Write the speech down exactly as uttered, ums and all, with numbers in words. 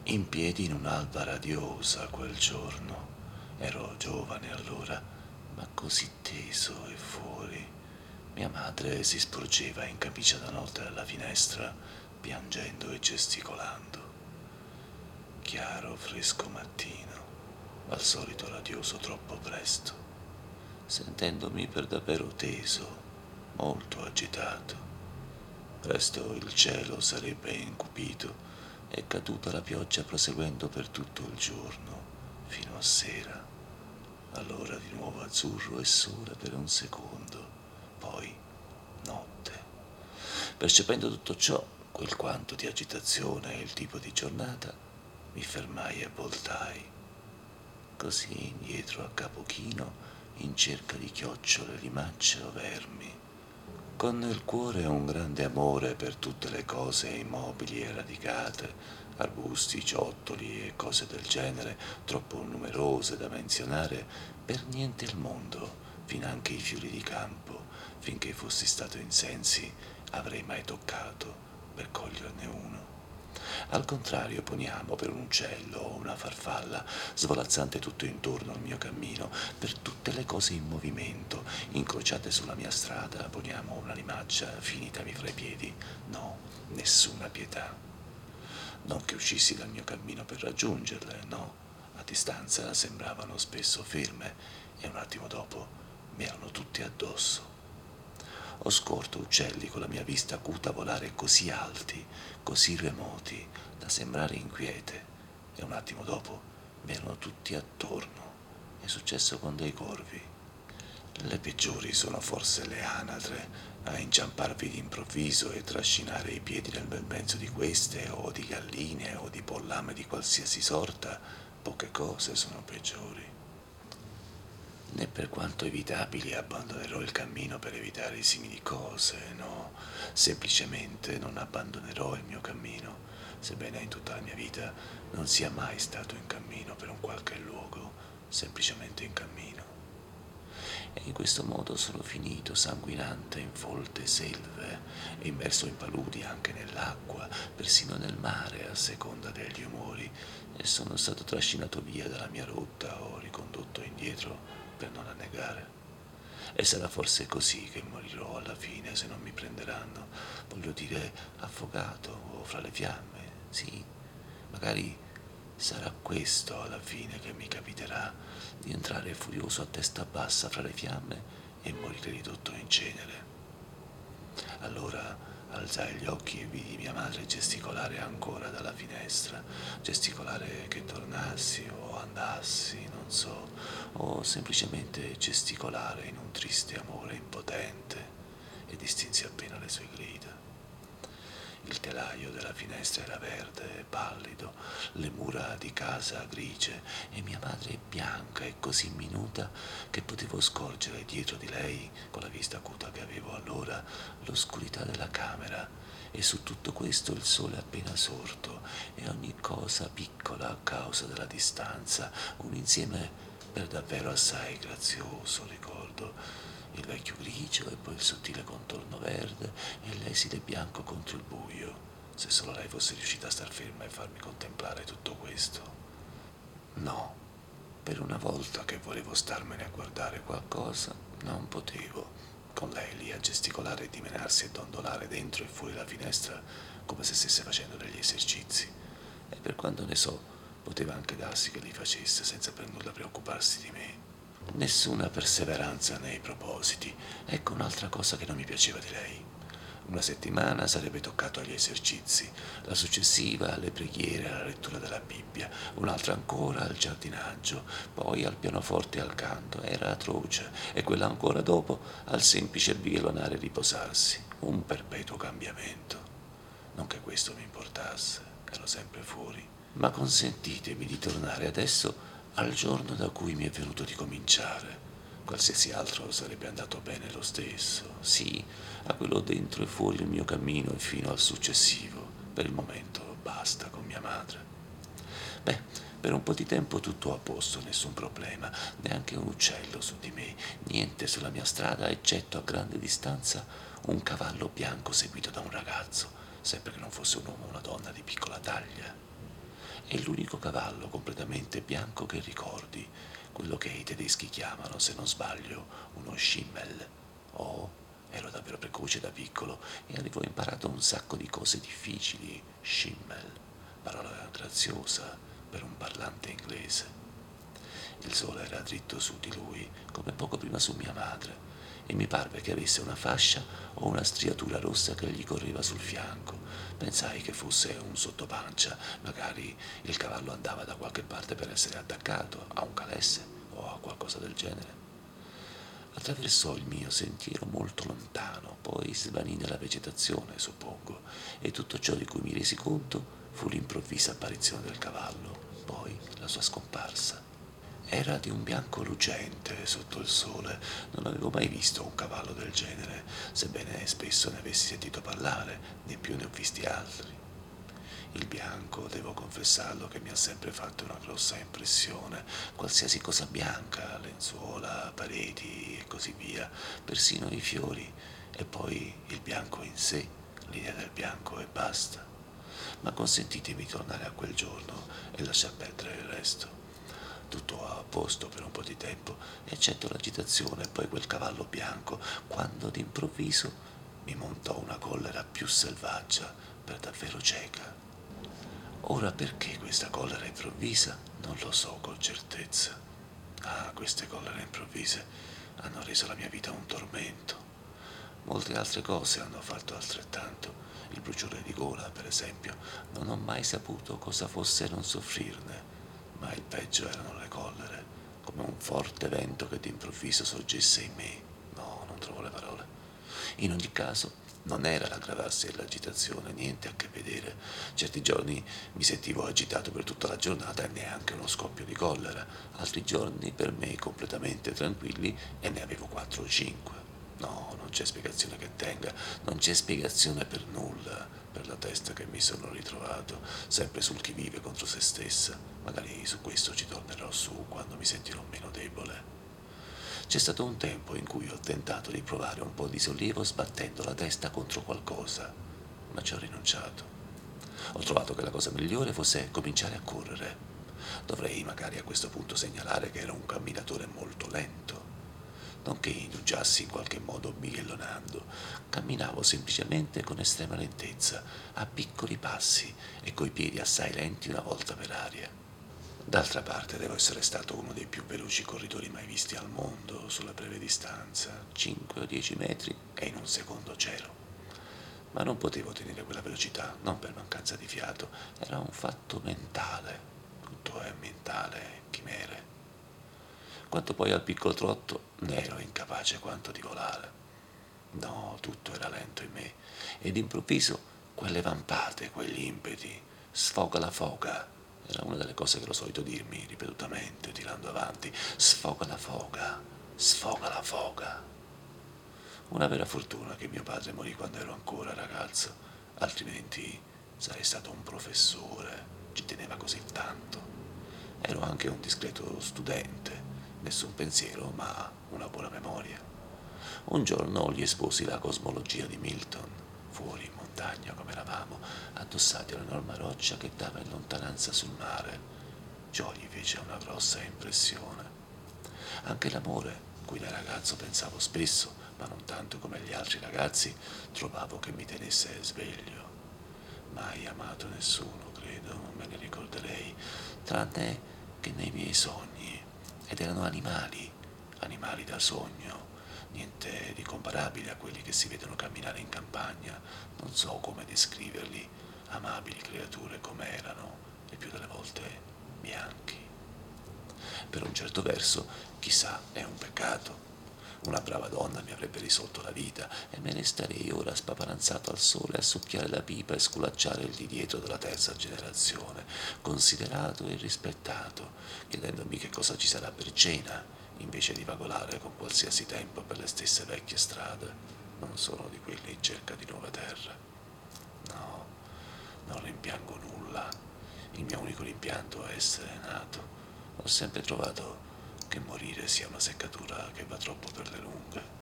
In piedi in un'alba radiosa quel giorno. Ero giovane allora, ma così teso e fuori. Mia madre si sporgeva in camicia da notte dalla finestra, piangendo e gesticolando. Chiaro, fresco mattino, al solito radioso troppo presto, sentendomi per davvero teso, molto agitato. Presto il cielo sarebbe incupito e caduta la pioggia proseguendo per tutto il giorno, fino a sera. Allora di nuovo azzurro e sole per un secondo, poi notte. Percependo tutto ciò, quel quanto di agitazione e il tipo di giornata, mi fermai e voltai. Così indietro a capo chino, in cerca di chiocciole, limacce o vermi, con nel cuore un grande amore per tutte le cose immobili e radicate, arbusti, ciottoli e cose del genere, troppo numerose da menzionare, per niente al mondo, finanche i fiori di campo, finché fossi stato in sensi, avrei mai toccato per coglierne uno. Al contrario, poniamo per un uccello o una farfalla, svolazzante tutto intorno al mio cammino, per tutte le cose in movimento, incrociate sulla mia strada, poniamo una limaccia finitami fra i piedi. No, nessuna pietà. Non che uscissi dal mio cammino per raggiungerle, no. A distanza sembravano spesso ferme e un attimo dopo mi erano tutti addosso. Ho scorto uccelli con la mia vista acuta volare così alti, così remoti, da sembrare inquiete, e un attimo dopo mi erano tutti attorno. È successo con dei corvi. Le peggiori sono forse le anatre, a inciamparvi d'improvviso e trascinare i piedi nel bel mezzo di queste, o di galline, o di pollame di qualsiasi sorta. Poche cose sono peggiori. Né per quanto evitabili abbandonerò il cammino per evitare simili cose, no, semplicemente non abbandonerò il mio cammino, sebbene in tutta la mia vita non sia mai stato in cammino per un qualche luogo, semplicemente in cammino. E in questo modo sono finito sanguinante in folte selve, immerso in paludi anche nell'acqua, persino nel mare a seconda degli umori, e sono stato trascinato via dalla mia rotta o ricondotto indietro per non annegare. E sarà forse così che morirò alla fine se non mi prenderanno, voglio dire affogato o fra le fiamme, sì, magari sarà questo alla fine che mi capiterà, di entrare furioso a testa bassa fra le fiamme e morire ridotto in cenere. Allora alzai gli occhi e vidi mia madre gesticolare ancora dalla finestra, gesticolare che tornassi o andassi, non so, o semplicemente gesticolare in un triste amore impotente, e distinsi appena le sue grida. Il telaio della finestra era verde e pallido, le mura di casa grigie, e mia madre bianca e così minuta che potevo scorgere dietro di lei, con la vista acuta che avevo allora, l'oscurità della camera, e su tutto questo il sole appena sorto, e ogni cosa piccola a causa della distanza, un insieme per davvero assai grazioso, ricordo. Il vecchio grigio e poi il sottile contorno verde e l'esile bianco contro il buio. Se solo lei fosse riuscita a star ferma e farmi contemplare tutto questo. No, per una volta che volevo starmene a guardare qualcosa, non potevo. Con lei lì a gesticolare e dimenarsi e dondolare dentro e fuori la finestra come se stesse facendo degli esercizi. E per quanto ne so, poteva anche darsi che li facesse senza per nulla preoccuparsi di me. Nessuna perseveranza nei propositi. Ecco un'altra cosa che non mi piaceva di lei. Una settimana sarebbe toccato agli esercizi, la successiva alle preghiere e alla lettura della Bibbia, un'altra ancora al giardinaggio, poi al pianoforte e al canto. Era atroce, e quella ancora dopo al semplice bighellonare e riposarsi. Un perpetuo cambiamento. Non che questo mi importasse, ero sempre fuori. Ma consentitemi di tornare adesso al giorno da cui mi è venuto di cominciare. Qualsiasi altro sarebbe andato bene lo stesso, sì, a quello dentro e fuori il mio cammino e fino al successivo. Per il momento basta con mia madre. Beh, per un po' di tempo tutto a posto, nessun problema, neanche un uccello su di me, niente sulla mia strada, eccetto a grande distanza un cavallo bianco seguito da un ragazzo, sempre che non fosse un uomo o una donna di piccola taglia. È l'unico cavallo completamente bianco che ricordi, quello che i tedeschi chiamano, se non sbaglio, uno Schimmel. Oh, ero davvero precoce da piccolo e avevo imparato un sacco di cose difficili. Schimmel, parola graziosa per un parlante inglese. Il sole era dritto su di lui, come poco prima su mia madre, e mi parve che avesse una fascia o una striatura rossa che gli correva sul fianco. Pensai che fosse un sottopancia, magari il cavallo andava da qualche parte per essere attaccato, a un calesse o a qualcosa del genere. Attraversò il mio sentiero molto lontano, poi svanì nella vegetazione, suppongo, e tutto ciò di cui mi resi conto fu l'improvvisa apparizione del cavallo, poi la sua scomparsa. Era di un bianco lucente sotto il sole. Non avevo mai visto un cavallo del genere, sebbene spesso ne avessi sentito parlare, né più ne ho visti altri. Il bianco, devo confessarlo, che mi ha sempre fatto una grossa impressione. Qualsiasi cosa bianca, lenzuola, pareti e così via, persino i fiori, e poi il bianco in sé, l'idea del bianco e basta. Ma consentitemi di tornare a quel giorno e lasciar perdere il resto. Tutto a posto per un po' di tempo, eccetto l'agitazione e poi quel cavallo bianco, quando d'improvviso mi montò una collera più selvaggia, per davvero cieca. Ora perché questa collera improvvisa non lo so con certezza. Ah, queste collere improvvise hanno reso la mia vita un tormento. Molte altre cose hanno fatto altrettanto. Il bruciore di gola, per esempio, non ho mai saputo cosa fosse non soffrirne, ma il peggio erano le collere, come un forte vento che d'improvviso sorgesse in me. No, non trovo le parole. In ogni caso, non era l'aggravarsi dell'agitazione, niente a che vedere. Certi giorni mi sentivo agitato per tutta la giornata e neanche uno scoppio di collera, altri giorni per me completamente tranquilli e ne avevo quattro o cinque. No, non c'è spiegazione che tenga, non c'è spiegazione per nulla, per la testa che mi sono ritrovato, sempre sul chi vive contro se stessa. Magari su questo ci tornerò su quando mi sentirò meno debole. C'è stato un tempo in cui ho tentato di provare un po' di sollievo sbattendo la testa contro qualcosa, ma ci ho rinunciato. Ho trovato che la cosa migliore fosse cominciare a correre. Dovrei magari a questo punto segnalare che ero un camminatore molto lento. Non che indugiassi in qualche modo bighellonando, camminavo semplicemente con estrema lentezza, a piccoli passi e coi piedi assai lenti una volta per aria. D'altra parte devo essere stato uno dei più veloci corridori mai visti al mondo sulla breve distanza, cinque o dieci metri e in un secondo c'ero. Ma non potevo tenere quella velocità, non per mancanza di fiato, era un fatto mentale. Tutto è mentale, chimere. Quanto poi al piccolo trotto, ne ero incapace quanto di volare. No, tutto era lento in me, ed improvviso quelle vampate, quegli impeti, sfoga la foga. Era una delle cose che ero solito dirmi ripetutamente, tirando avanti. Sfoga la foga, sfoga la foga. Una vera fortuna che mio padre morì quando ero ancora ragazzo, altrimenti sarei stato un professore, ci teneva così tanto. Ero anche un discreto studente, nessun pensiero, ma una buona memoria. Un giorno gli esposi la cosmologia di Milton, fuori in montagna come eravamo, addossati a un'enorme roccia che dava in lontananza sul mare. Ciò gli fece una grossa impressione. Anche l'amore, cui da ragazzo pensavo spesso, ma non tanto come gli altri ragazzi, trovavo che mi tenesse sveglio. Mai amato nessuno, credo, non me ne ricorderei, tranne che nei miei sogni, ed erano animali, animali da sogno, niente di comparabile a quelli che si vedono camminare in campagna, non so come descriverli, amabili creature come erano, e più delle volte bianchi. Per un certo verso, chissà, è un peccato. Una brava donna mi avrebbe risolto la vita e me ne starei ora spaparanzato al sole a succhiare la pipa e sculacciare il di dietro della terza generazione, considerato e rispettato, chiedendomi che cosa ci sarà per cena, invece di vagolare con qualsiasi tempo per le stesse vecchie strade. Non sono di quelli in cerca di nuove terre. No, non rimpiango nulla. Il mio unico rimpianto è essere nato. Ho sempre trovato che morire sia una seccatura che va troppo per le lunghe.